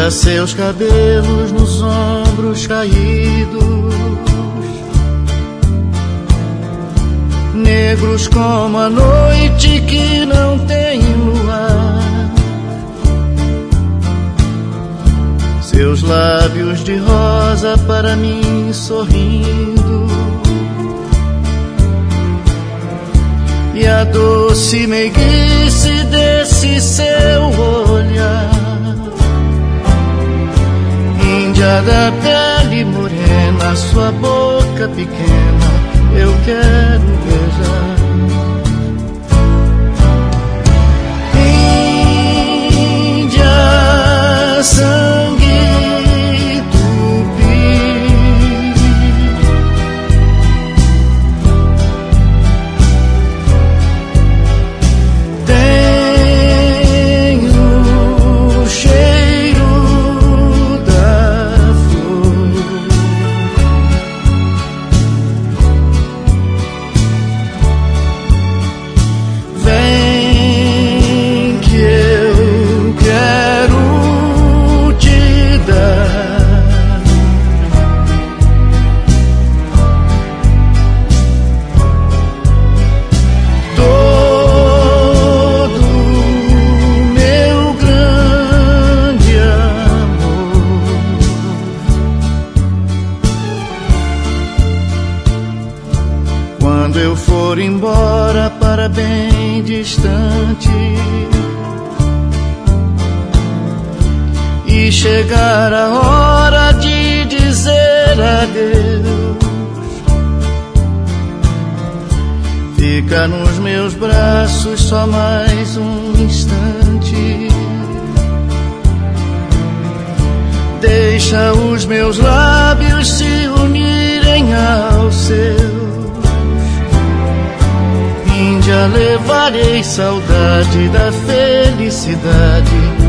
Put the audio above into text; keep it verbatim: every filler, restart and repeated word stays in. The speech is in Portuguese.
Veja seus cabelos nos ombros caídos, negros como a noite que não tem luar. Seus lábios de rosa para mim sorrindo, e a doce meiguice desse seu olhar. Índia da pele morena, sua boca pequena, eu quero beijar. Índia, sangue tupi, tem o cheiro da flor. Vem que eu quero te dar todo meu grande amor. Quando eu for embora para bem distante e chegar a hora de dizer adeus, fica nos meus braços só mais um instante. Deixa os meus lábios se unirem aos seus. Índia, levarei saudade da felicidade